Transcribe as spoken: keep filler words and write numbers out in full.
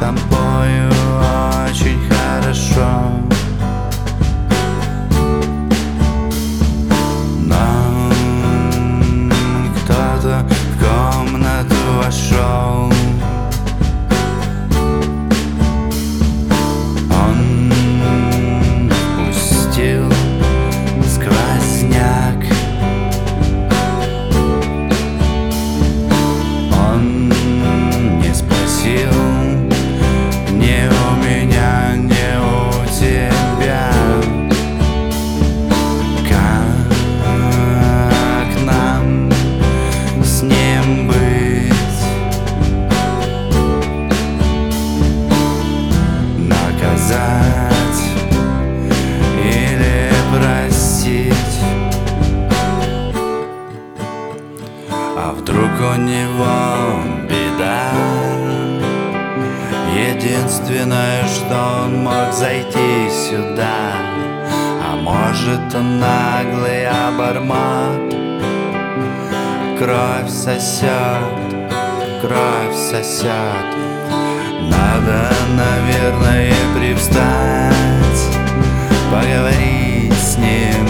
тобою очень хорошо. Но кто-то в комнату вошел. Он пустил сквозняк. Он не спросил ни у меня, ни у тебя, как нам с ним быть. Наказать или простить? А вдруг у него беда? Единственное, что он мог зайти сюда. А может, он наглый обормот? Кровь сосет, кровь сосет. Надо, наверное, привстать, поговорить с ним.